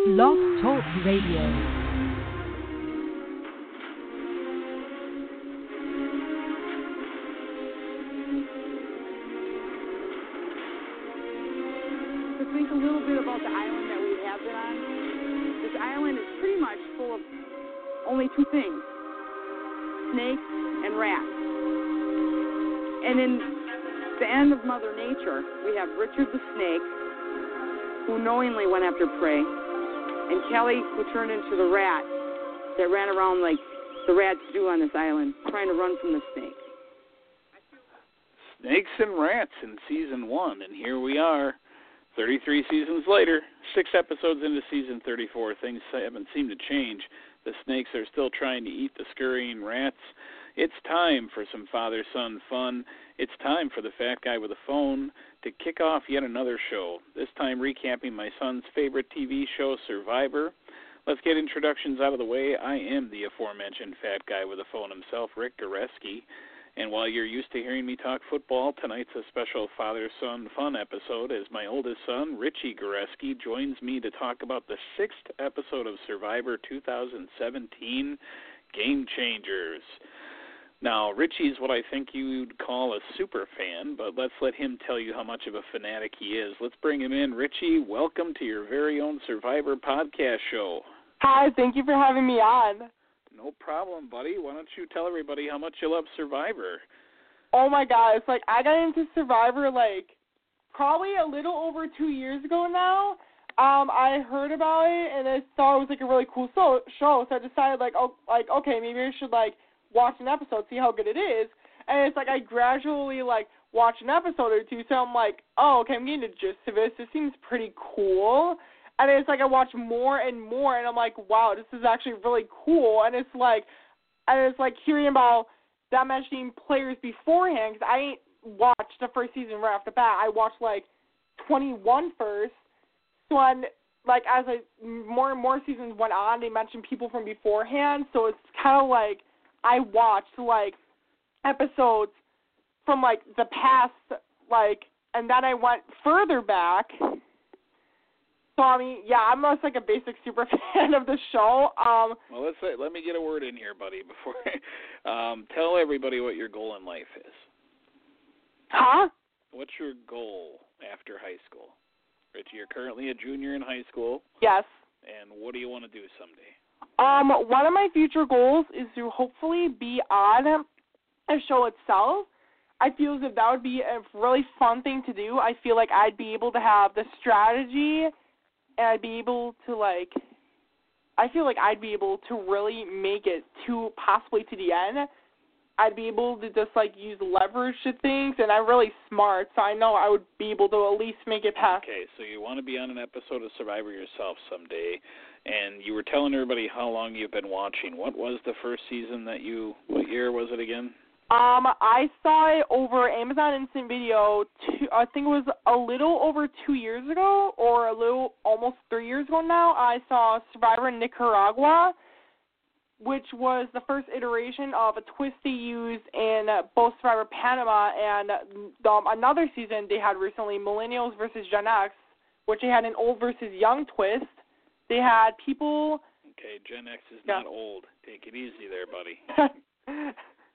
Blog Talk Radio. To think a little bit about the island that we have been on. This island is pretty much full of only two things: snakes and rats. And in the end of Mother Nature, we have Richard the snake, who knowingly went after prey, and Kelly, who turned into the rat that ran around like the rats do on this island, trying to run from the snake. Snakes and Rats in Season 1, and here we are, 33 seasons later, 6 episodes into Season 34. Things haven't seemed to change. The snakes are still trying to eat the scurrying rats. It's time for some father-son fun. It's time for the fat guy with a phone to kick off yet another show, this time recapping my son's favorite TV show, Survivor. Let's get introductions out of the way. I am the aforementioned fat guy with a phone himself, Rick Goreski. And while you're used to hearing me talk football, tonight's a special father-son fun episode as my oldest son, Richie Goreski, joins me to talk about the 6th episode of Survivor 2017, Game Changers. Now, Richie's what I think you'd call a super fan, but let's let him tell you how much of a fanatic he is. Let's bring him in. Richie, welcome to your very own Survivor podcast show. Hi, thank you for having me on. No problem, buddy. Why don't you tell everybody how much you love Survivor? Oh my God, it's like I got into Survivor probably a little over 2 years ago now. I heard about it and I thought it was a really cool show, so I decided okay, maybe I should watch an episode, see how good it is. And it's I gradually watch an episode or two, so I'm oh, okay, I'm getting the gist of it. This seems pretty cool. And it's I watch more and more, and I'm wow, this is actually really cool. And it's hearing about that mentioning players beforehand, because I ain't watched the first season right off the bat. I watched 21 first. So as more and more seasons went on, they mentioned people from beforehand. So it's kind of I watched episodes from the past, and then I went further back. So, I mean, yeah, I'm just a basic super fan of the show. Well, let me get a word in here, buddy, before tell everybody what your goal in life is. Huh? What's your goal after high school? Richie, you're currently a junior in high school. Yes. And what do you want to do someday? One of my future goals is to hopefully be on a show itself. I feel as if that would be a really fun thing to do. I feel like I'd be able to have the strategy, and I'd be able to, I feel like I'd be able to really make it possibly to the end. I'd be able to just, use leverage to things, and I'm really smart, so I know I would be able to at least make it past. Okay, so you want to be on an episode of Survivor yourself someday, and you were telling everybody how long you've been watching. What was the first season what year was it again? I saw it over Amazon Instant Video, I think it was a little over 2 years ago, or almost 3 years ago now. I saw Survivor Nicaragua, which was the first iteration of a twist they used in both Survivor Panama and another season they had recently, Millennials versus Gen X, which they had an old versus young twist. They had people... Okay, Gen X is not old. Take it easy there, buddy.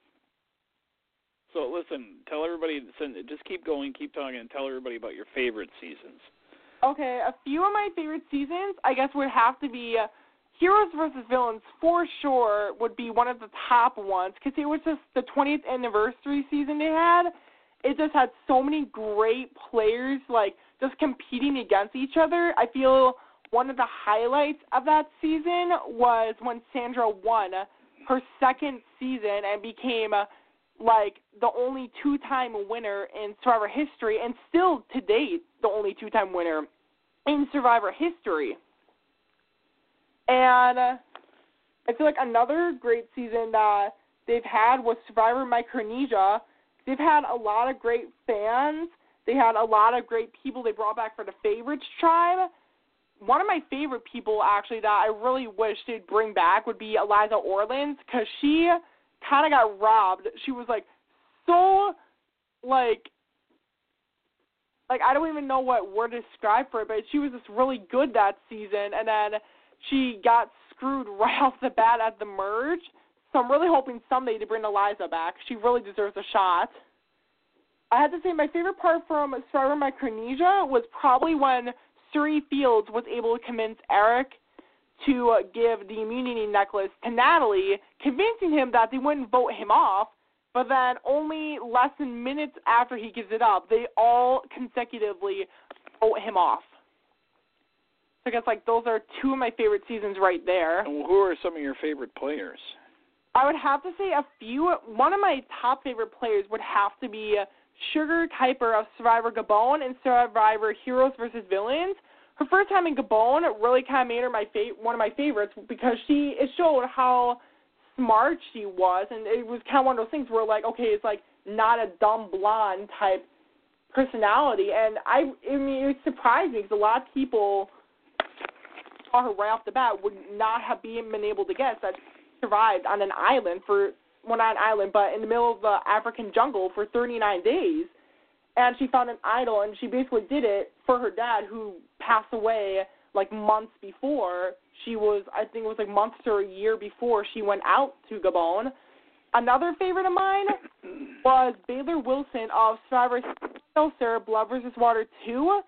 So, listen, tell everybody, just keep going, keep talking, and tell everybody about your favorite seasons. Okay, a few of my favorite seasons, I guess, would have to be Heroes vs. Villains, for sure, would be one of the top ones, because it was just the 20th anniversary season they had. It just had so many great players, just competing against each other. I feel one of the highlights of that season was when Sandra won her second season and became the only two-time winner in Survivor history, and still to date the only two-time winner in Survivor history. And I feel another great season that they've had was Survivor Micronesia. They've had a lot of great fans. They had a lot of great people they brought back for the Favorites tribe. One of my favorite people, actually, that I really wish they'd bring back would be Eliza Orlins, because she kind of got robbed. She was, so, like, I don't even know what word to describe for it, but she was just really good that season, and then she got screwed right off the bat at the merge. So I'm really hoping someday to bring Eliza back. She really deserves a shot. I had to say my favorite part from Survivor Micronesia was probably when Suri Fields was able to convince Eric to give the immunity necklace to Natalie, convincing him that they wouldn't vote him off, but then only less than minutes after he gives it up, they all consecutively vote him off. So I guess, like, those are two of my favorite seasons right there. And who are some of your favorite players? I would have to say a few. One of my top favorite players would have to be Sugar Kuiper of Survivor Gabon and Survivor Heroes vs. Villains. Her first time in Gabon really kind of made her one of my favorites because it showed how smart she was, and it was kind of one of those things where, like, okay, it's like not a dumb blonde type personality, and I mean, it surprised me because a lot of people saw her right off the bat would not have been able to guess that she survived on an island not an island, but in the middle of the African jungle for 39 days. And she found an idol, and she basically did it for her dad, who passed away like months before. I think it was like months or a year before she went out to Gabon. Another favorite of mine was Baylor Wilson of Survivor Sarah Blood vs. Water 2.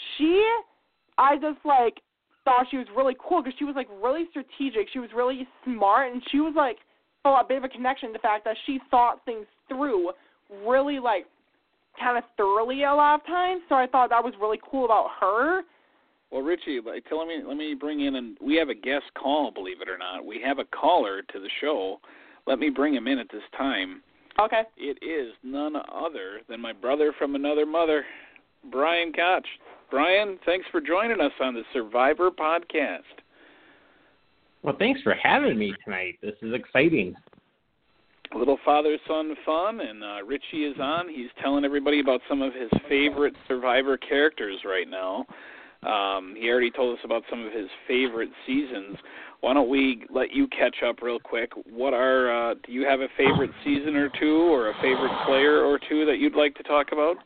I just like thought she was really cool because she was like really strategic. She was really smart, and she was like a bit of a connection to the fact that she thought things through really like kind of thoroughly a lot of times. So I thought that was really cool about her. Well, Richie, let me bring in, and we have a guest call, believe it or not. We have a caller to the show. Let me bring him in at this time. Okay. It is none other than my brother from another mother, Brian Koch. Brian, thanks for joining us on the Survivor podcast. Well, thanks for having me tonight. This is exciting. A little father-son fun, and Richie is on. He's telling everybody about some of his favorite Survivor characters right now. He already told us about some of his favorite seasons. Why don't we let you catch up real quick? Do you have a favorite season or two or a favorite player or two that you'd like to talk about?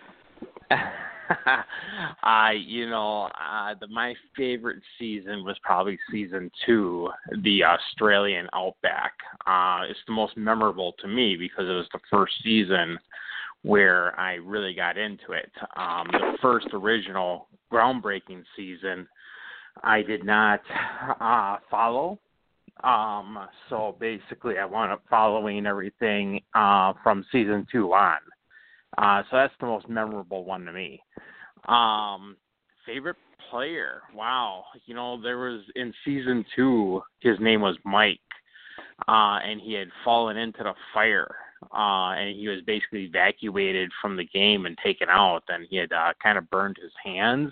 My favorite season was probably season 2, the Australian Outback. It's the most memorable to me because it was the first season where I really got into it. The first original groundbreaking season, I did not follow. So basically, I wound up following everything from season 2 on. So that's the most memorable one to me. Favorite player? Wow. There was in season 2, his name was Mike, and he had fallen into the fire, and he was basically evacuated from the game and taken out, and he had kind of burned his hands.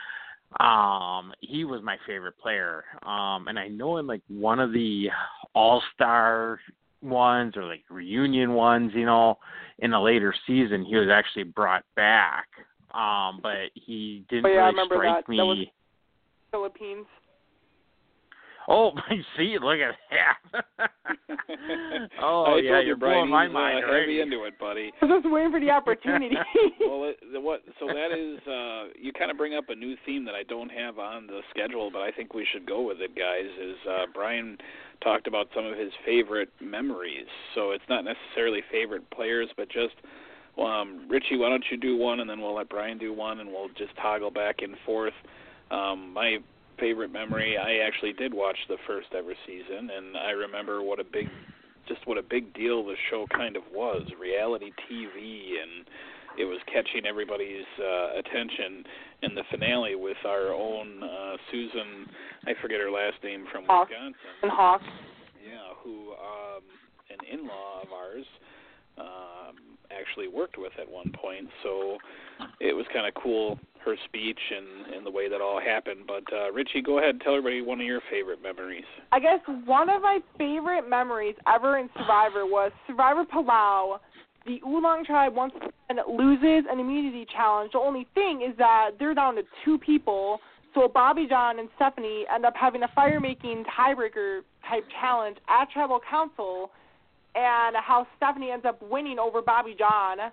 He was my favorite player. And I know in like one of the all-star ones or like reunion ones, in a later season, he was actually brought back. But he didn't really strike me. That was Philippines. Oh, see, look at that. Oh, yeah, you're blowing my mind already. Heavy into it, buddy. I was just waiting for the opportunity. Well, so that is, you kind of bring up a new theme that I don't have on the schedule, but I think we should go with it, guys, is Brian talked about some of his favorite memories. So it's not necessarily favorite players, but just, Richie, why don't you do one, and then we'll let Brian do one, and we'll just toggle back and forth. My favorite memory, I actually did watch the first ever season, and I remember what a big deal the show kind of was, reality TV, and it was catching everybody's attention in the finale with our own Susan, I forget her last name, from Wisconsin. Hawk. Yeah, who an in-law of ours actually worked with at one point, so it was kind of cool, her speech and the way that all happened. But Richie, go ahead and tell everybody one of your favorite memories. I guess one of my favorite memories ever in Survivor was Survivor Palau. The Oolong tribe once again loses an immunity challenge. The only thing is that they're down to 2 people, so Bobby John and Stephanie end up having a fire-making tiebreaker type challenge at Tribal Council, and how Stephanie ends up winning over Bobby John.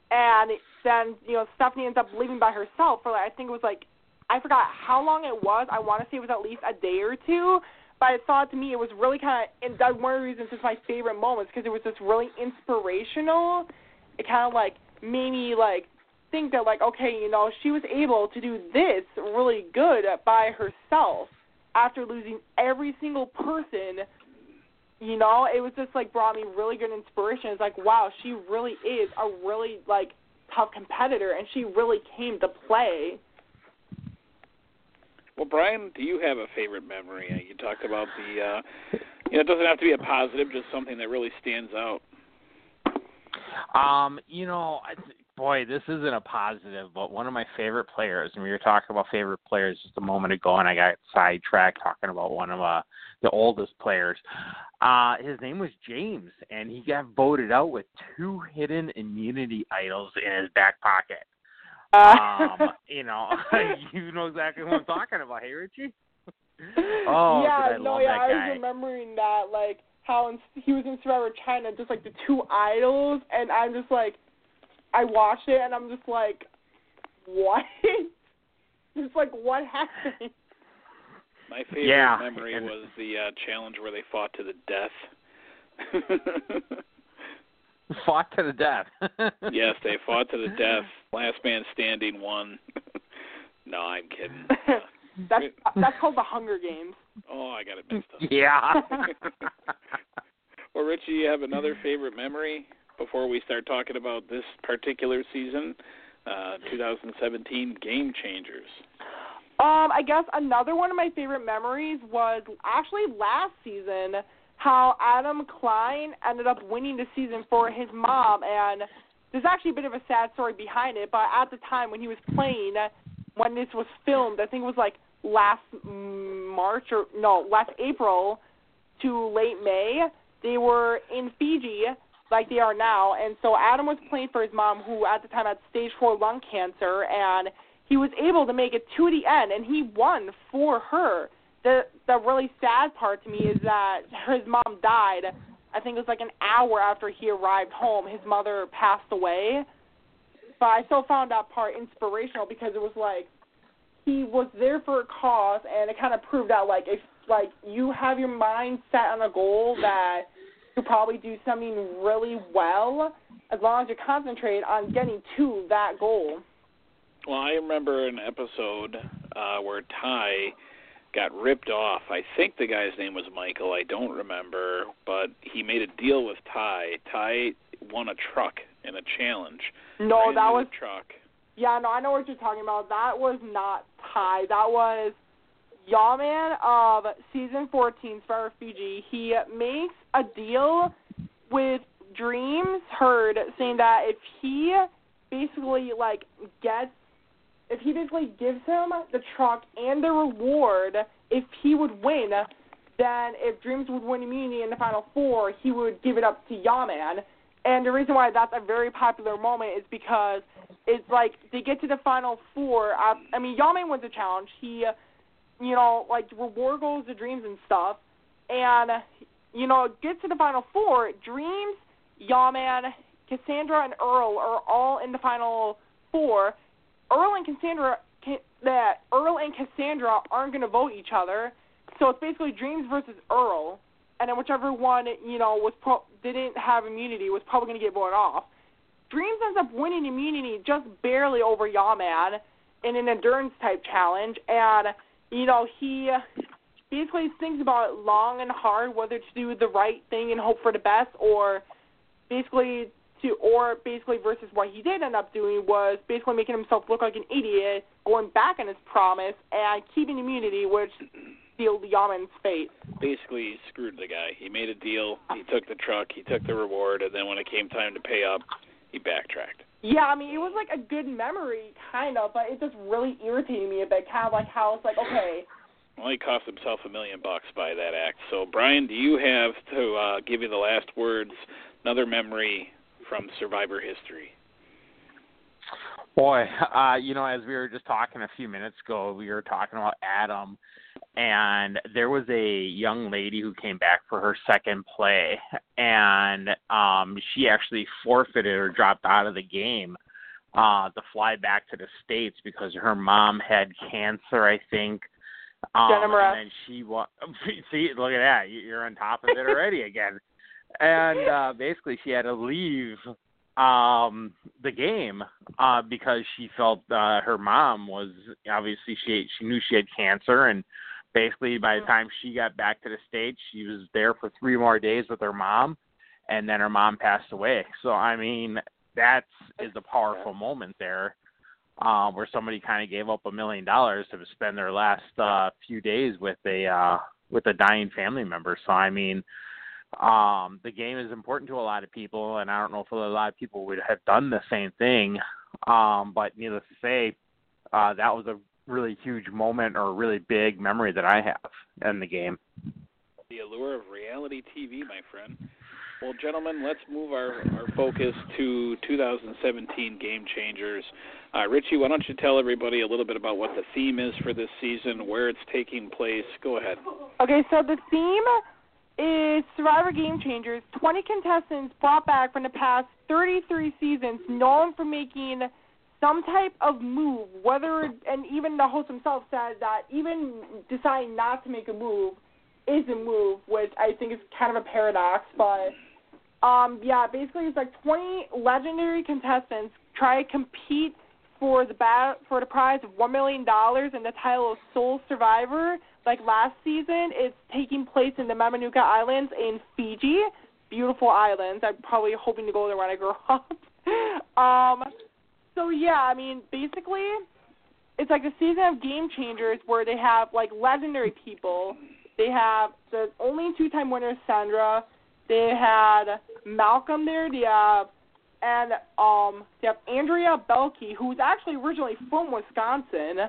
And then, Stephanie ends up leaving by herself for, I think it was, I forgot how long it was. I want to say it was at least a day or two. But I thought, to me, it was really kind of, and that's one of the reasons it's my favorite moments, because it was just really inspirational. It kind of, made me, think that, okay, she was able to do this really good by herself after losing every single person. It was just, brought me really good inspiration. It's wow, she really is a really, tough competitor, and she really came to play. Well, Brian, do you have a favorite memory? You talked about it doesn't have to be a positive, just something that really stands out. Boy, this isn't a positive, but one of my favorite players, and we were talking about favorite players just a moment ago, and I got sidetracked talking about one of the oldest players. His name was James, and he got voted out with 2 hidden immunity idols in his back pocket. You know exactly what I'm talking about, hey, Richie? I was remembering that, how he was in Survivor China, just, the 2 idols, and I'm just, I watched it, and I'm just what? Just, what happened? My favorite memory was the challenge where they fought to the death. Fought to the death. Yes, they fought to the death. Last man standing won. No, I'm kidding. That's called the Hunger Games. Oh, I got it mixed up. Yeah. Well, Richie, you have another favorite memory before we start talking about this particular season, 2017 Game Changers? I guess another one of my favorite memories was actually last season, how Adam Klein ended up winning the season for his mom, and there's actually a bit of a sad story behind it, but at the time when he was playing, when this was filmed, I think it was last April to late May, they were in Fiji like they are now, and so Adam was playing for his mom, who at the time had stage 4 lung cancer, and he was able to make it to the end, and he won for her. The really sad part to me is that his mom died, I think it was an hour after he arrived home. His mother passed away. But I still found that part inspirational because it was he was there for a cause, and it kind of proved that if you have your mind set on a goal that you'll probably do something really well as long as you concentrate on getting to that goal. Well, I remember an episode where Ty got ripped off. I think the guy's name was Michael. I don't remember, but he made a deal with Ty. Ty won a truck in a challenge. No, that was a truck. Yeah, no, I know what you're talking about. That was not Ty. That was Yawman of Season 14, Survivor Fiji. He makes a deal with Dreams Herd, saying that if he basically gives him the truck and the reward, if he would win, then if Dreams would win immunity in the Final 4, he would give it up to Yawman. And the reason why that's a very popular moment is because it's they get to the Final 4. Yawman wins the challenge. He, reward goes to Dreams and stuff. And, gets to the Final 4. Dreams, Yawman, Cassandra, and Earl are all in the Final 4. Earl and Cassandra aren't going to vote each other, so it's basically Dreams versus Earl, and then whichever one didn't have immunity was probably going to get voted off. Dreams ends up winning immunity just barely over Yawman in an endurance type challenge, and he basically thinks about it long and hard whether to do the right thing and hope for the best, or basically versus what he did end up doing was basically making himself look like an idiot, going back on his promise, and keeping immunity, which sealed Yawman's fate. Basically, he screwed the guy. He made a deal, he took the truck, he took the reward, and then when it came time to pay up, he backtracked. Yeah, it was a good memory, kind of, but it just really irritated me a bit, kind of how it's okay. Well, he cost himself $1 million by that act. So, Brian, do you have to give you the last words, another memory from Survivor history? Boy, as we were just talking a few minutes ago, we were talking about Adam, and there was a young lady who came back for her second play, and she actually forfeited or dropped out of the game to fly back to the States because her mom had cancer, I think. And then she see, look at that, you're on top of it already again. And basically she had to leave the game because she felt her mom was, obviously she knew she had cancer, and basically by the time she got back to the States, she was there for 3 more days with her mom, and then her mom passed away. So I mean, that is a powerful moment there, where somebody kind of gave up $1 million to spend their last few days with a dying family member. So I mean, the game is important to a lot of people, and I don't know if a lot of people would have done the same thing. But needless to say, that was a really huge moment, or a really big memory that I have in the game. The allure of reality TV, my friend. Well, gentlemen, let's move our focus to 2017 Game Changers. Richie, why don't you tell everybody a little bit about what the theme is for this season, where it's taking place? Go ahead. Okay, so the theme is Survivor Game Changers. 20 contestants brought back from the past 33 seasons, known for making some type of move, and even the host himself said that even deciding not to make a move is a move, which I think is kind of a paradox, but basically it's like 20 legendary contestants try to compete for the prize of $1 million and the title of Sole Survivor. Like last season, it's taking place in the Mamanuca Islands in Fiji. Beautiful islands. I'm probably hoping to go there when I grow up. So yeah, I mean, basically, it's like a season of Game Changers where they have like legendary people. They have the only 2-time winner, Sandra. They had Malcolm there. They have Andrea Belke, who's actually originally from Wisconsin.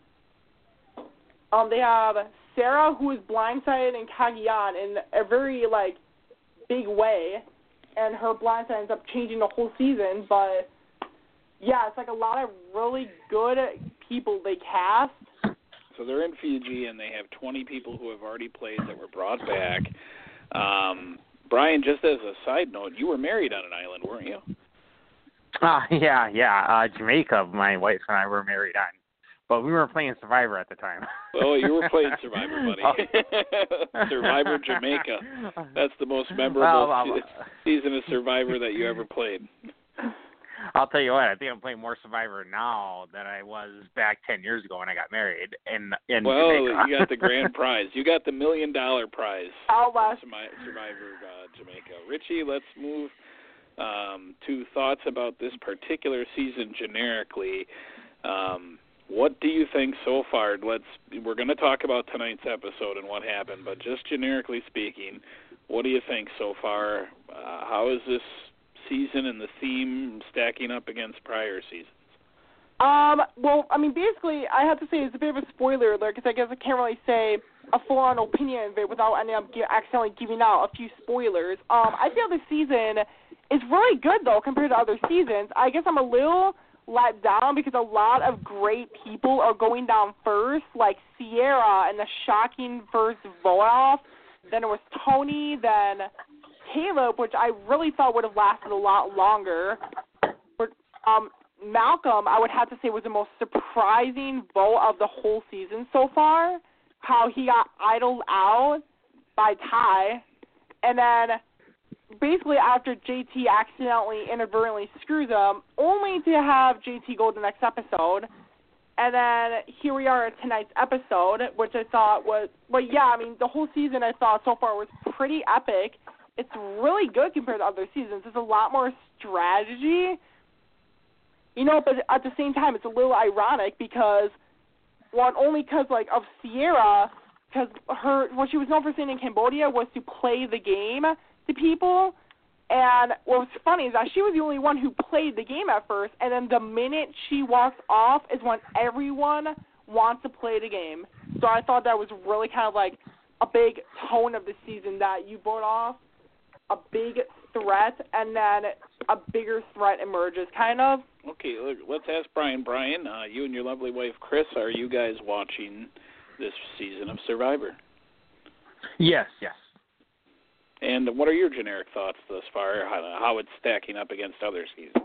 They have Sarah, who is blindsided in Cagayan in a very big way, and her blindside ends up changing the whole season. But yeah, it's like a lot of really good people they cast. So they're in Fiji, and they have 20 people who have already played that were brought back. Brian, just as a side note, you were married on an island, weren't you? Yeah. Jamaica, my wife and I were married on. But we weren't playing Survivor at the time. Oh, you were playing Survivor, buddy. Survivor Jamaica. That's the most memorable season of Survivor that you ever played. I'll tell you what, I think I'm playing more Survivor now than I was back 10 years ago when I got married in Jamaica. You got the grand prize. You got the $1 million prize. Survivor Jamaica. Richie, let's move to thoughts about this particular season generically. What do you think so far? We're going to talk about tonight's episode and what happened, but just generically speaking, what do you think so far? How is this season and the theme stacking up against prior seasons? Well, I mean, basically, I have to say it's a bit of a spoiler alert because I guess I can't really say a full-on opinion of it without ending up accidentally giving out a few spoilers. I feel this season is really good, though, compared to other seasons. I guess I'm a little let down because a lot of great people are going down first, like Sierra and the shocking first vote-off. Then it was Tony, then Caleb, which I really thought would have lasted a lot longer. But, Malcolm, I would have to say, was the most surprising vote of the whole season so far, how he got idled out by Ty. And then basically after JT accidentally, inadvertently screws him, only to have JT go to the next episode. And then here we are at tonight's episode, which I thought was, the whole season I thought so far was pretty epic. It's really good compared to other seasons. There's a lot more strategy, but at the same time, it's a little ironic because, only because of Sierra, because what she was known for saying in Cambodia was to play the game to people. And what's funny is that she was the only one who played the game at first, and then the minute she walks off is when everyone wants to play the game. So I thought that was really kind of like a big tone of the season, that you vote off a big threat, and then a bigger threat emerges, kind of. Okay, let's ask Brian. Brian, you and your lovely wife, Chris, are you guys watching this season of Survivor. Yes. And what are your generic thoughts thus far? How it's stacking up against other seasons?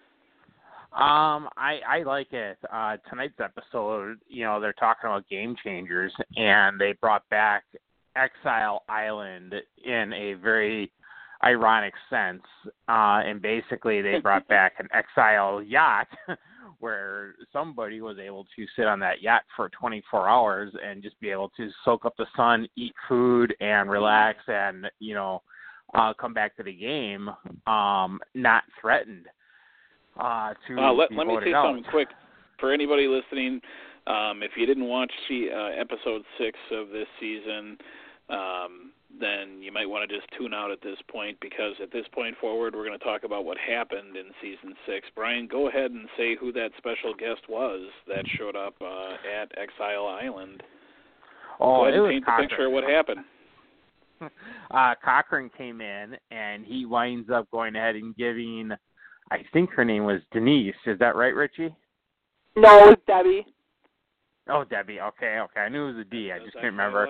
I like it. Tonight's episode, they're talking about game changers, and they brought back Exile Island in a very ironic sense. And basically, they brought back an exile yacht where somebody was able to sit on that yacht for 24 hours and just be able to soak up the sun, eat food, and relax, and come back to the game not threatened. Let me say something quick for anybody listening. If you didn't watch episode 6 of this season, then you might want to just tune out at this point, because at this point forward, we're going to talk about what happened in season 6. Brian, go ahead and say who that special guest was that showed up at Exile Island. Go ahead and paint the picture of what happened. Cochran came in, and he winds up going ahead and giving, I think her name was Denise. Is that right, Richie? No, it's Debbie. Oh, Debbie. Okay. I knew it was a D. I just couldn't remember.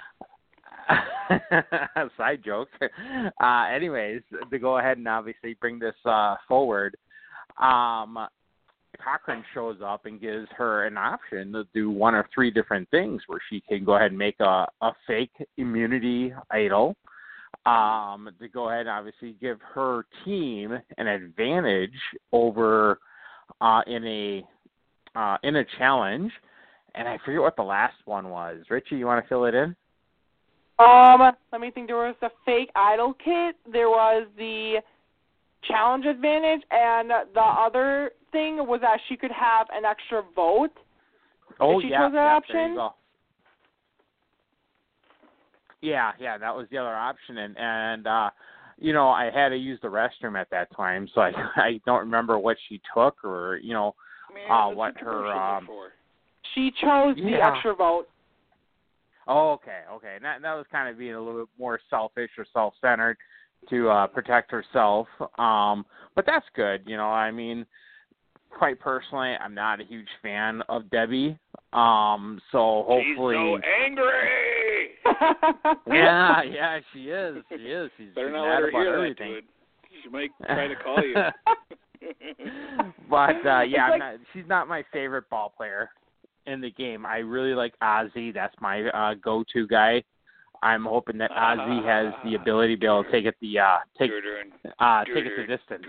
Side joke. Anyways, to go ahead and obviously bring this forward, Cochran shows up and gives her an option to do one of 3 different things, where she can go ahead and make a fake immunity idol, to go ahead and obviously give her team an advantage over in a challenge, and I forget what the last one was. Richie, you want to fill it in? Let me think. There was the fake idol kit. There was the challenge advantage, and the other thing was that she could have an extra vote. Oh, if she yeah, chose that option. There you go. Yeah, that was the other option, and I had to use the restroom at that time, so I don't remember what she took, or what her. She chose the extra vote. Oh, okay. And that was kind of being a little bit more selfish or self-centered to protect herself. But that's good. I mean, quite personally, I'm not a huge fan of Debbie. So hopefully. She's so angry. Yeah, she is. She's better not let her hear everything. That, dude. She might try to call you. But she's not my favorite ball player in the game. I really like Ozzy. That's my go-to guy. I'm hoping that Ozzy has the ability to be able to take it the distance.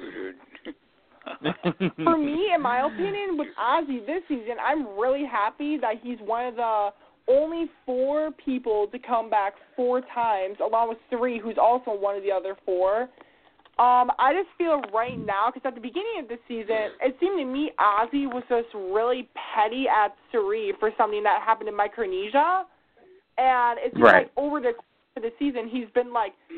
For me, in my opinion, with Ozzy this season, I'm really happy that he's one of the only 4 people to come back 4 times, along with 3 who's also one of the other 4. I just feel right now, because at the beginning of this season, it seemed to me Ozzy was just really petty at Cirie for something that happened in Micronesia. And it seems like over the course of the season, he's been,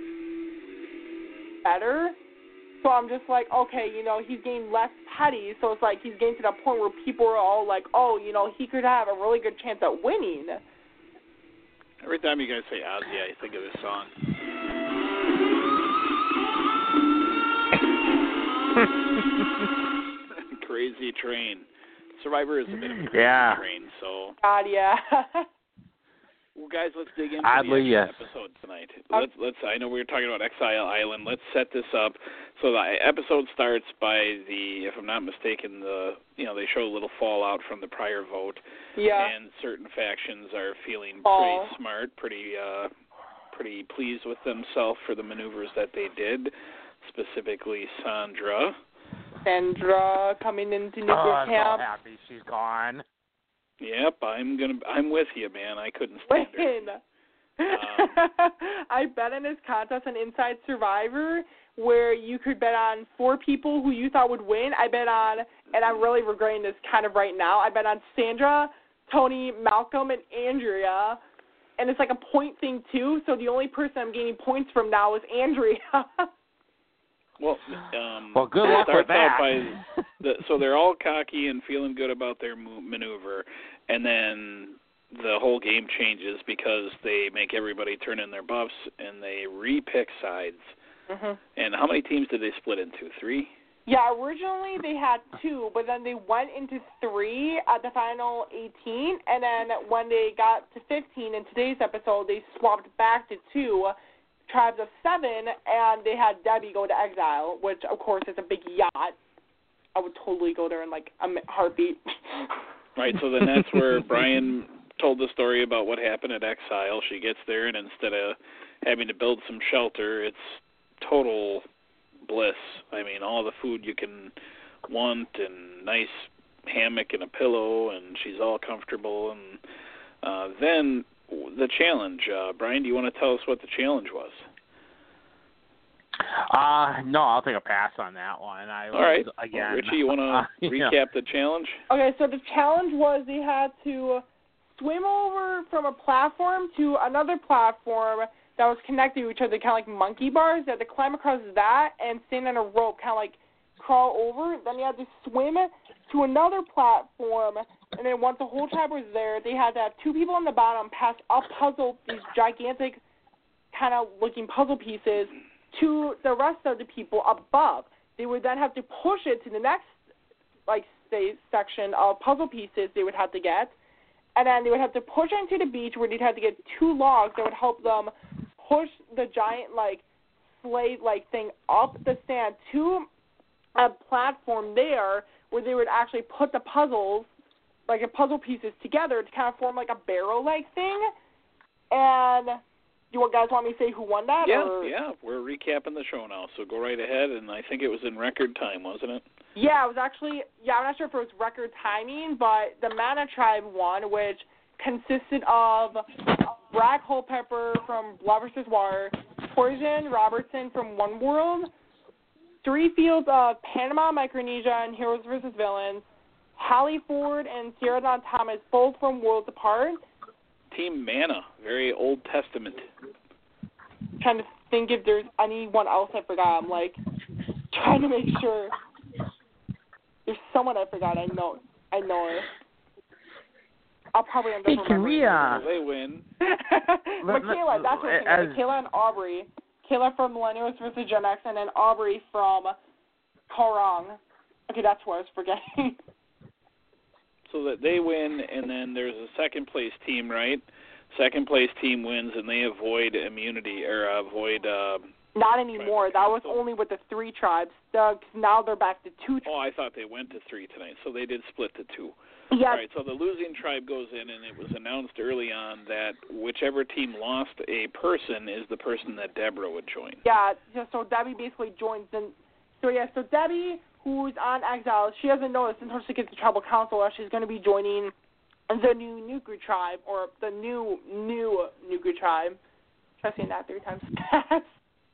better. So I'm just like, okay, he's getting less petty. So it's like he's getting to the point where people are all like, oh, he could have a really good chance at winning. Every time you guys say Ozzy, I think of this song. Crazy Train. Survivor is a bit of a crazy train, so. God, yeah. Well, guys, let's dig into the episode tonight. Let's. I know we were talking about Exile Island. Let's set this up. So the episode starts by if I'm not mistaken, they show a little fallout from the prior vote. Yeah. And certain factions are feeling pretty smart, pretty pleased with themselves for the maneuvers that they did. Specifically, Sandra coming into Nuclear Camp. I'm so happy she's gone. Yep, I'm with you, man. I couldn't stand her. I bet on this contest on Inside Survivor where you could bet on 4 people who you thought would win. I bet on, and I'm really regretting this kind of right now, I bet on Sandra, Tony, Malcolm, and Andrea. And it's like a point thing, too, so the only person I'm gaining points from now is Andrea. Well, good luck with that. So they're all cocky and feeling good about their maneuver, and then the whole game changes because they make everybody turn in their buffs and they re-pick sides. Mm-hmm. And how many teams did they split into? 3? Yeah, originally they had 2, but then they went into 3 at the final 18, and then when they got to 15 in today's episode, they swapped back to 2 tribes of 7, and they had Debbie go to exile, which, of course, is a big yacht. I would totally go there in, like, a heartbeat. Right, so then that's where Brian told the story about what happened at Exile. She gets there, and instead of having to build some shelter, it's total bliss. I mean, all the food you can want, and nice hammock and a pillow, and she's all comfortable. And then the challenge. Brian, do you want to tell us what the challenge was? No, I'll take a pass on that one. All right. Again, well, Richie, you want to recap the challenge? Okay, so the challenge was they had to swim over from a platform to another platform that was connected to each other, kind of like monkey bars. They had to climb across that and stand on a rope, kind of like crawl over. Then you had to swim to another platform, and then once the whole tribe was there, they had to have 2 people on the bottom pass a puzzle, these gigantic kind of looking puzzle pieces, to the rest of the people above. They would then have to push it to the next, like, say, section of puzzle pieces they would have to get, and then they would have to push into the beach where they'd have to get 2 logs that would help them push the giant, like, sleigh-like thing up the sand to a platform there where they would actually put the puzzles, like the puzzle pieces together to kind of form like a barrel-like thing. And you guys want me to say who won that? Yeah, we're recapping the show now, so go right ahead. And I think it was in record time, wasn't it? Yeah, it was actually, I'm not sure if it was record timing, but the Mana Tribe won, which consisted of Brack Culpepper from Blood vs. Water, Poison Robertson from One World, 3 fields of Panama, Micronesia, and Heroes vs. Villains, Hallie Ford and Sierra Dawn Thomas, both from Worlds Apart. Team Mana, very Old Testament. Trying to think if there's anyone else I forgot. I'm like trying to make sure. There's someone I forgot. I know it. I'll probably end up remembering. They win. Michaela, that's what it is. Michaela and Aubrey. Kayla from Millennials vs. Gen X, and then Aubrey from Korong. Okay, that's what I was forgetting. So that they win, and then there's a second place team, right? Second place team wins, and they avoid immunity or avoid. Not anymore. That was only with the 3 tribes. Now they're back to 2 tribes. Oh, I thought they went to 3 tonight, so they did split to 2. Yes. All right, so the losing tribe goes in, and it was announced early on that whichever team lost a person is the person that Deborah would join. Yeah, so Debbie basically joins in. So Debbie, who's on exile, she doesn't know this until she gets to tribal council that she's going to be joining the new Nuku tribe, or the new Nuku tribe. Try saying that 3 times fast.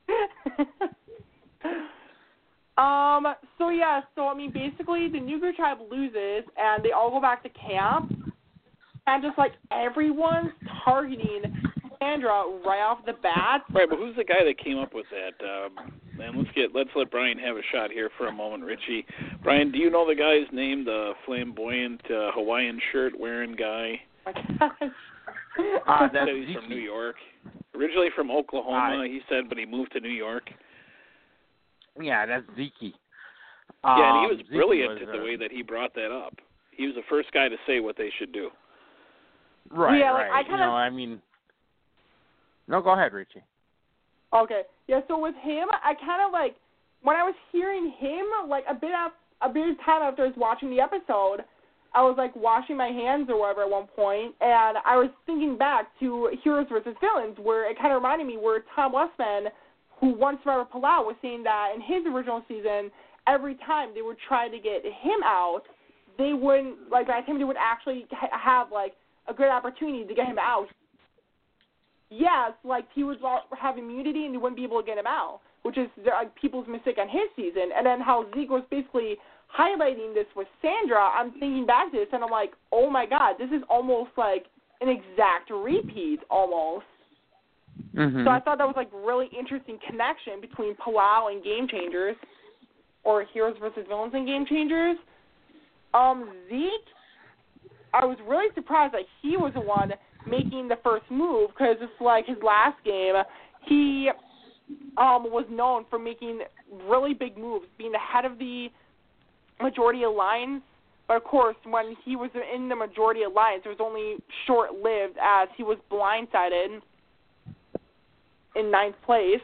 Basically the Nuku tribe loses, and they all go back to camp, and just like everyone's targeting Sandra right off the bat. Right, but who's the guy that came up with that? And let's let Brian have a shot here for a moment, Richie. Brian, do you know the guy's name, the flamboyant Hawaiian shirt wearing guy? That's he's from New York. Originally from Oklahoma, he said, but he moved to New York. Yeah, that's Zeke. Yeah, and he was brilliant at the way that he brought that up. He was the first guy to say what they should do. Right, yeah, right. No, go ahead, Richie. Okay. Yeah, so with him, I kind of like, when I was hearing him, like a bit of time after I was watching the episode, I was like washing my hands or whatever at one point, and I was thinking back to Heroes vs. Villains, where it kind of reminded me where Tom Westman, who won Survivor Palau, was saying that in his original season, every time they would try to get him out, they wouldn't, like, by the time they would actually have, like, a good opportunity to get him out. Yes, like, he would have immunity and they wouldn't be able to get him out, which is people's mistake on his season. And then how Zeke was basically highlighting this with Sandra, I'm thinking back to this, and I'm like, oh, my God, this is almost like an exact repeat, almost. Mm-hmm. So I thought that was, like, really interesting connection between Palau and Game Changers, or Heroes vs. Villains and Game Changers. Zeke, I was really surprised that he was the one making the first move, because it's like his last game, he was known for making really big moves, being the head of the majority alliance. But, of course, when he was in the majority alliance, it was only short-lived as he was blindsided in 9th place.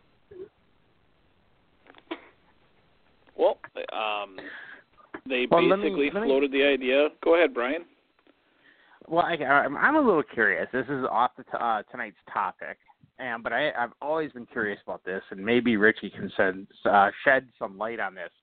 Well, they basically floated the idea. Go ahead, Brian. Well, I'm a little curious. This is off tonight's topic, but I've always been curious about this, and maybe Richie can shed some light on this.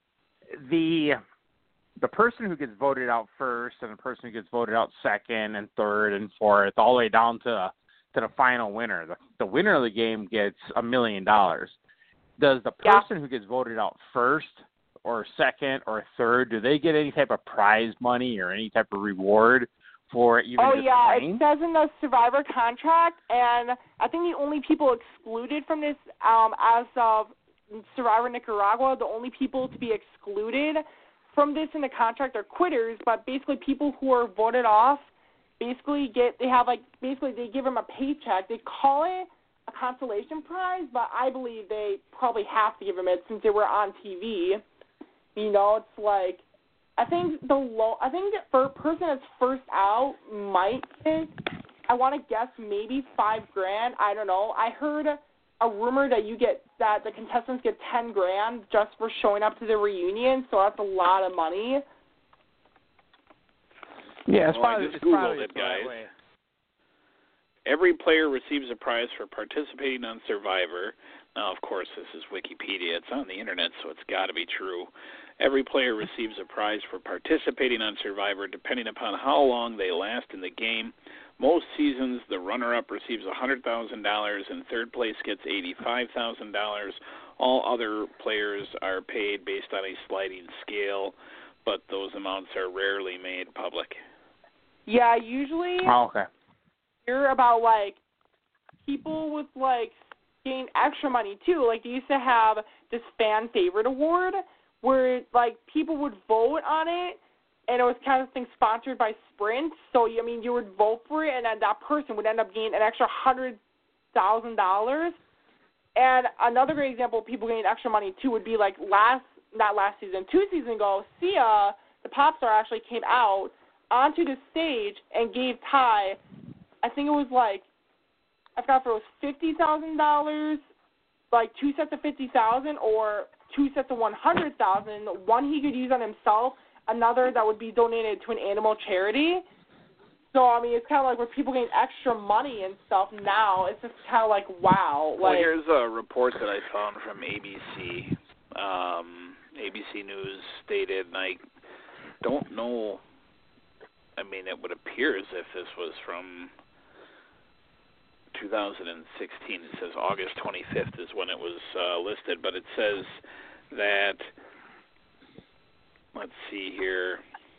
The person who gets voted out first and the person who gets voted out second and third and fourth, all the way down to the final winner. The winner of the game gets $1 million. Does the person who gets voted out first or second or third, do they get any type of prize money or any type of reward for even just playing? It says in the Survivor contract, and I think the only people excluded from this as of Survivor Nicaragua, the only people to be excluded from this in the contract are quitters, but basically people who are voted off basically they give them a paycheck. They call it a consolation prize, but I believe they probably have to give them it since they were on TV. You know, it's like, I think for a person that's first out might get, I want to guess maybe $5,000. I don't know. I heard a rumor that the contestants get $10,000 just for showing up to the reunion, so that's a lot of money. Yeah, it's I just Googled it, guys. Every player receives a prize for participating on Survivor. Now, of course, this is Wikipedia. It's on the internet, so it's got to be true. Every player receives a prize for participating on Survivor, depending upon how long they last in the game. Most seasons, the runner-up receives $100,000, and third place gets $85,000. All other players are paid based on a sliding scale, but those amounts are rarely made public. Yeah, usually hear about, like, people with, like, getting extra money, too. Like, they used to have this fan favorite award where, like, people would vote on it, and it was kind of thing sponsored by Sprint. So, I mean, you would vote for it, and then that person would end up getting an extra $100,000. And another great example of people getting extra money, too, would be, like, 2 seasons ago, Sia, the pop star, actually came out onto the stage and gave Ty, I think it was like, I forgot if it was $50,000, like 2 sets of $50,000 or 2 sets of $100,000. One he could use on himself, another that would be donated to an animal charity. So, I mean, it's kind of like where people getting extra money and stuff now. It's just kind of like, wow. Well, here's a report that I found from ABC. ABC News stated, and I don't know, I mean, it would appear as if this was from 2016. It says August 25th is when it was listed, but it says that, let's see here,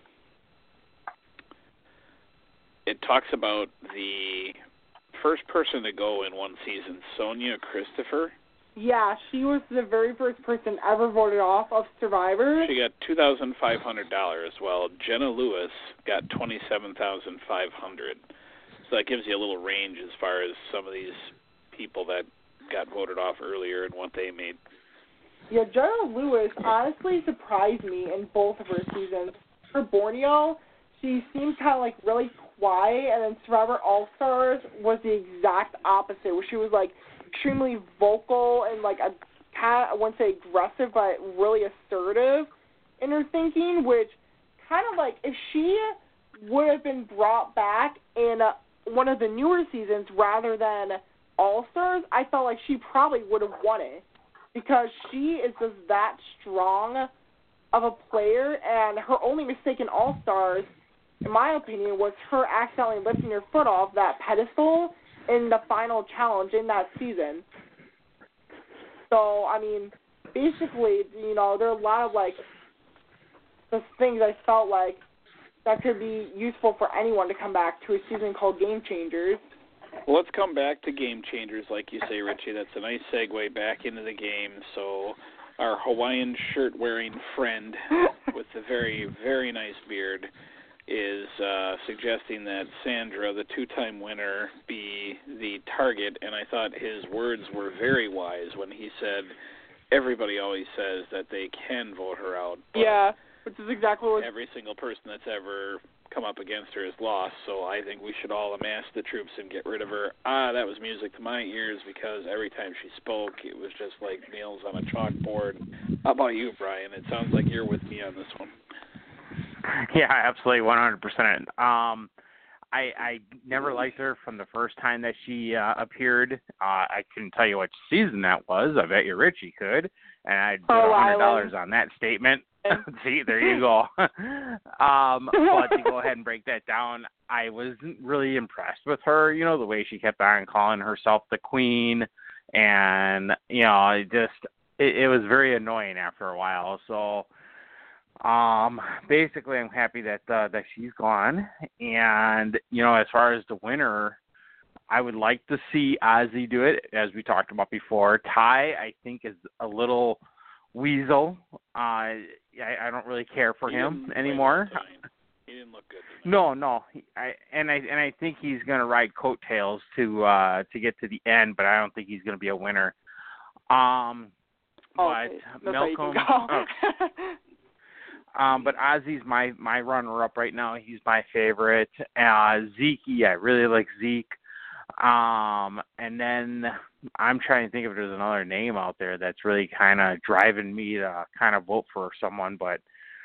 it talks about the first person to go in one season, Sonia Christopher. Yeah, she was the very first person ever voted off of Survivor. She got $2,500, while Jenna Lewis got $27,500. So that gives you a little range as far as some of these people that got voted off earlier and what they made. Yeah, Jenna Lewis honestly surprised me in both of her seasons. For Borneo, she seemed kind of like really quiet, and then Survivor All-Stars was the exact opposite, where she was like extremely vocal and like kind of, I wouldn't say aggressive, but really assertive in her thinking, which kind of like if she would have been brought back in one of the newer seasons rather than All-Stars, I felt like she probably would have won it, because she is just that strong of a player, and her only mistake in All-Stars, in my opinion, was her accidentally lifting her foot off that pedestal in the final challenge in that season. So, I mean, basically, you know, there are a lot of, like, the things I felt like that could be useful for anyone to come back to a season called Game Changers. Well, let's come back to Game Changers, like you say, Richie. That's a nice segue back into the game. So our Hawaiian shirt-wearing friend with the very, very nice beard is suggesting that Sandra, the two-time winner, be the target, and I thought his words were very wise when he said everybody always says that they can vote her out. But yeah, which is exactly what... Every single person that's ever come up against her has lost, so I think we should all amass the troops and get rid of her. That was music to my ears because every time she spoke, it was just like nails on a chalkboard. How about you, Brian? It sounds like you're with me on this one. Yeah, absolutely, 100%. I never liked her from the first time that she appeared. I couldn't tell you what season that was. I bet you Richie could, and I'd put $100 on that statement. See, there you go. But to go ahead and break that down, I wasn't really impressed with her. You know, the way she kept on calling herself the queen, and you know, it was very annoying after a while. So, basically, I'm happy that she's gone. And you know, as far as the winner, I would like to see Ozzy do it, as we talked about before. Ty, I think, is a little weasel. I don't really care for him anymore. He didn't look good. No. I think he's going to ride coattails to get to the end, but I don't think he's going to be a winner. But Malcolm. But Ozzy's my runner-up right now. He's my favorite. Zeke, I really like Zeke. And then I'm trying to think if there's another name out there that's really kind of driving me to kind of vote for someone. But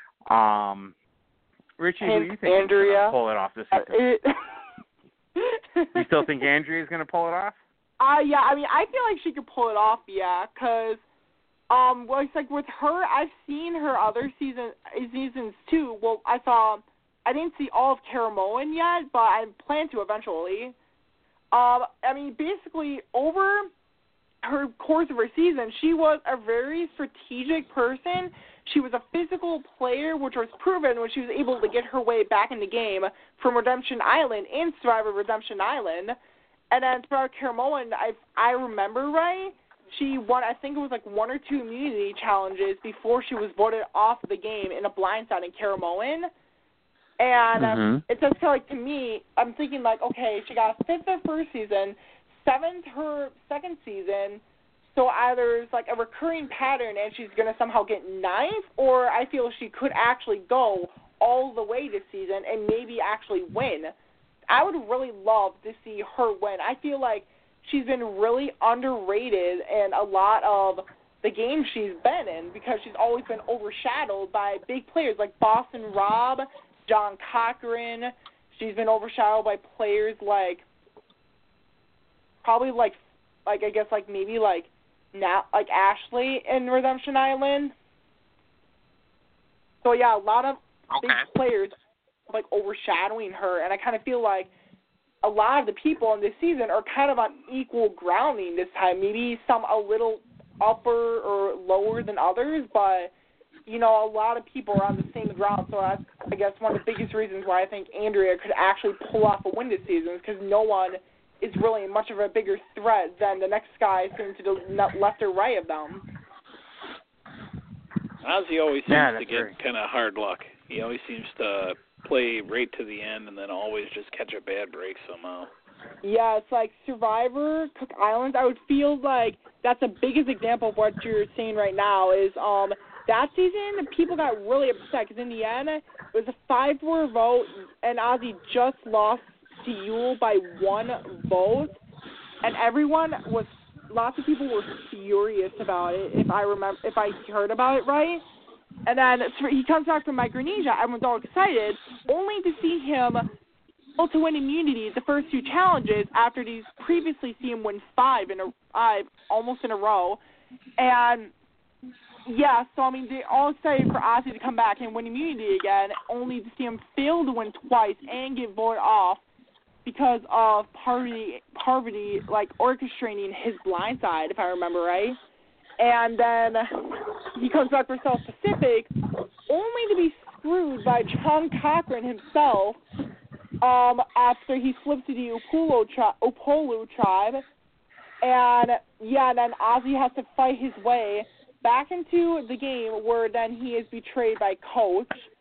Richie, who do you think is going to pull it off this season? You still think Andrea's going to pull it off? Yeah, I mean, I feel like she could pull it off, yeah, because well, it's like with her, I've seen her other seasons too. Well, I didn't see all of Caramoan yet, but I plan to eventually. I mean, basically, over her course of her season, she was a very strategic person. She was a physical player, which was proven when she was able to get her way back in the game from Redemption Island and Survivor Redemption Island. And then throughout Caramoan, I remember right, she won, I think it was like 1 or 2 immunity challenges before she was voted off the game in a blindside in Caramoan. And it's just like, to me, I'm thinking like, okay, she got 5th her first season, 7th her second season, so either it's like a recurring pattern and she's going to somehow get 9th, or I feel she could actually go all the way this season and maybe actually win. I would really love to see her win. I feel like she's been really underrated in a lot of the games she's been in because she's always been overshadowed by big players like Boston Rob, John Cochran. She's been overshadowed by players like probably like I guess like maybe like now like Ashley in Redemption Island. So yeah, a lot of big players like overshadowing her, and I kind of feel like a lot of the people in this season are kind of on equal grounding this time. Maybe some a little upper or lower than others, but you know, a lot of people are on the same ground, so that's, I guess, one of the biggest reasons why I think Andrea could actually pull off a win this season is because no one is really much of a bigger threat than the next guy sitting to the left or right of them. Ozzy always seems to get kind of hard luck. He always seems to play right to the end and then always just catch a bad break somehow. Yeah, it's like Survivor, Cook Islands. I would feel like that's the biggest example of what you're saying right now is that season, people got really upset because in the end, it was a 5-4 vote, and Ozzy just lost to Yule by 1 vote, and lots of people were furious about it, if I heard about it right. And then he comes back from Micronesia, everyone's all excited, only to see him able to win immunity the first 2 challenges after he's previously seen him win 5 almost in a row, and yeah, so I mean, they're all excited for Ozzy to come back and win immunity again, only to see him fail to win twice and get voted off because of Parvati like orchestrating his blindside, if I remember right. And then he comes back for South Pacific, only to be screwed by John Cochran himself after he flips to the Upolu tribe. And yeah, then Ozzy has to fight his way back into the game where then he is betrayed by Coach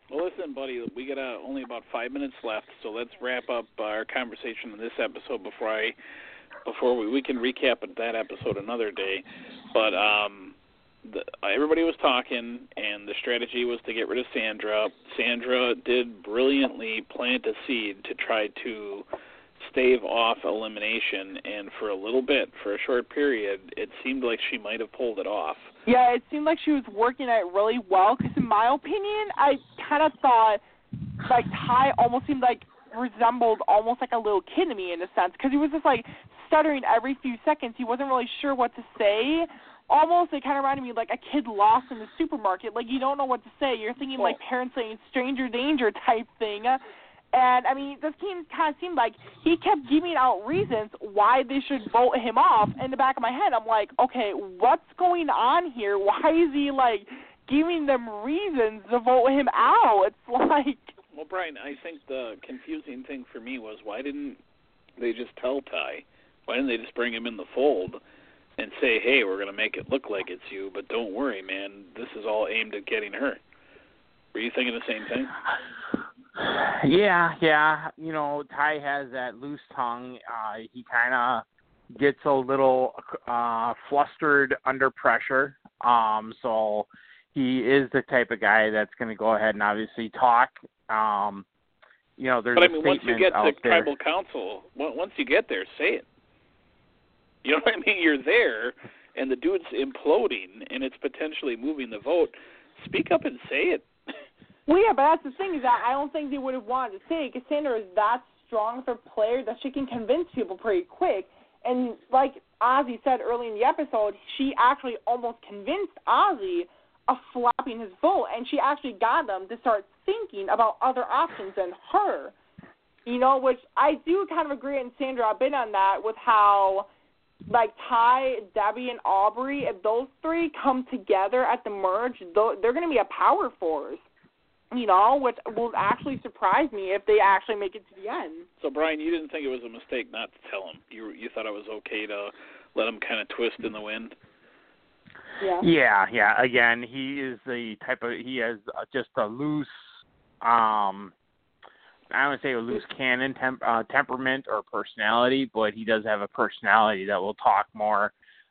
Well, listen, buddy, we got only about 5 minutes left, so let's wrap up our conversation in this episode before we can recap that episode another day. But everybody was talking, and the strategy was to get rid of Sandra. Sandra did brilliantly plant a seed to try to stave off elimination, and for a little bit, for a short period, it seemed like she might have pulled it off. Yeah, it seemed like she was working it really well, because in my opinion, I kind of thought, like, Ty almost seemed like resembled almost like a little kid to me in a sense, because he was just, like, stuttering every few seconds. He wasn't really sure what to say. Almost, it kind of reminded me of, like, a kid lost in the supermarket. Like, you don't know what to say. You're thinking, like, parents saying stranger danger type thing. And, I mean, this kind of seemed like he kept giving out reasons why they should vote him off. In the back of my head, I'm like, okay, what's going on here? Why is he, like, giving them reasons to vote him out? It's like... Well, Brian, I think the confusing thing for me was, why didn't they just tell Ty? Why didn't they just bring him in the fold and say, hey, we're going to make it look like it's you, but don't worry, man, this is all aimed at getting her? Were you thinking the same thing? Yeah. You know, Ty has that loose tongue. He kind of gets a little flustered under pressure. So he is the type of guy that's going to go ahead and obviously talk. You know, there's but I a mean, statement once you get out to there. tribal council, once you get there, say it. You know what I mean? You're there, and the dude's imploding, and it's potentially moving the vote. Speak up and say it. Well, yeah, but that's the thing is that I don't think they would have wanted to say it, because Sandra is that strong of a player that she can convince people pretty quick. And like Ozzy said early in the episode, she actually almost convinced Ozzy of flopping his vote, and she actually got them to start thinking about other options than her. You know, which I do kind of agree, and Sandra, I've been on that with how, like, Ty, Debbie, and Aubrey, if those three come together at the merge, they're going to be a power force. You know, which will actually surprise me if they actually make it to the end. So, Brian, you didn't think it was a mistake not to tell him. You thought it was okay to let him kind of twist in the wind? Yeah. Again, he is the type of, he has just a loose, I don't say a loose cannon temperament or personality, but he does have a personality that will talk more.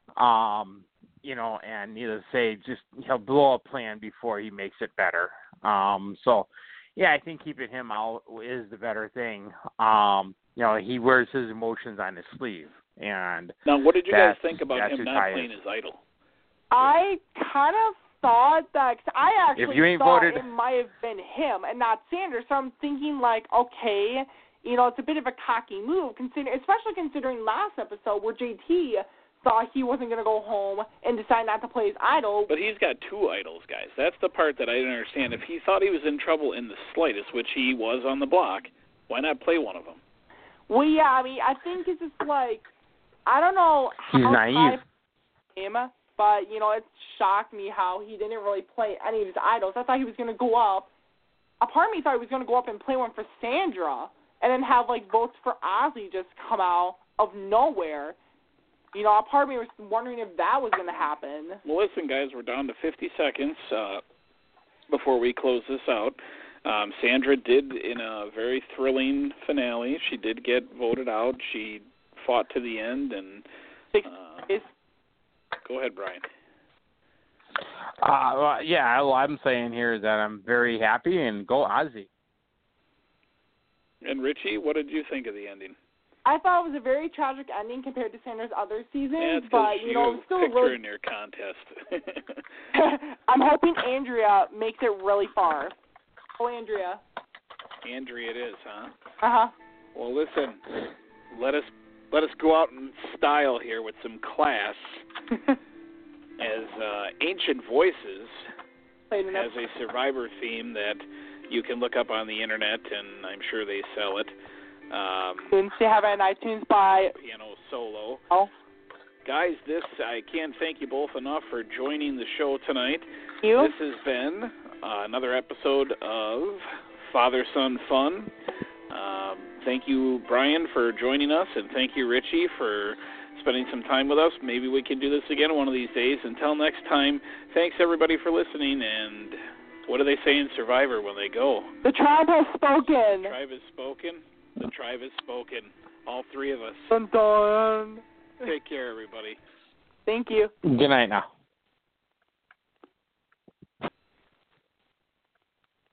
You know, and needless to say, just he'll blow a plan before he makes it better. So, yeah, I think keeping him out is the better thing. You know, he wears his emotions on his sleeve. And now, what did you guys think about him not playing his idol? I kind of thought that, cause I actually thought it might have been him and not Sanders. So I'm thinking, like, okay, you know, it's a bit of a cocky move, especially considering last episode where JT thought he wasn't going to go home and decide not to play his idol. But he's got two idols, guys. That's the part that I didn't understand. If he thought he was in trouble in the slightest, which he was on the block, why not play one of them? Well, yeah, I mean, I think it's just like, I don't know how he's naive. Him, but, you know, it shocked me how he didn't really play any of his idols. I thought he was going to go up. A part of me thought he was going to go up and play one for Sandra and then have, like, votes for Ozzy just come out of nowhere. You know, a part of me was wondering if that was going to happen. Well, listen, guys, we're down to 50 seconds before we close this out. Sandra did, in a very thrilling finale, she did get voted out. She fought to the end. And go ahead, Brian. Yeah, all I'm saying here is that I'm very happy, and go Ozzy. And Richie, what did you think of the ending? I thought it was a very tragic ending compared to Sandra's other seasons, yeah, but you know, still picked really. Her in your contest. I'm hoping Andrea makes it really far. Oh, Andrea. Andrea, it is, huh? Uh huh. Well, listen, let us go out in style here with some class. As Ancient Voices has a Survivor theme that you can look up on the internet, and I'm sure they sell it. They have it on iTunes by Piano Solo. Oh. Guys, I can't thank you both enough for joining the show tonight. Thank you. This has been another episode of Father-Son Fun. Thank you, Brian, for joining us, and thank you, Richie, for spending some time with us. Maybe we can do this again one of these days. Until next time, thanks, everybody, for listening, and What do they say in Survivor when they go? The tribe has spoken. The tribe has spoken. The tribe has spoken. All three of us. Dun, dun. Take care, everybody. Thank you. Good night now.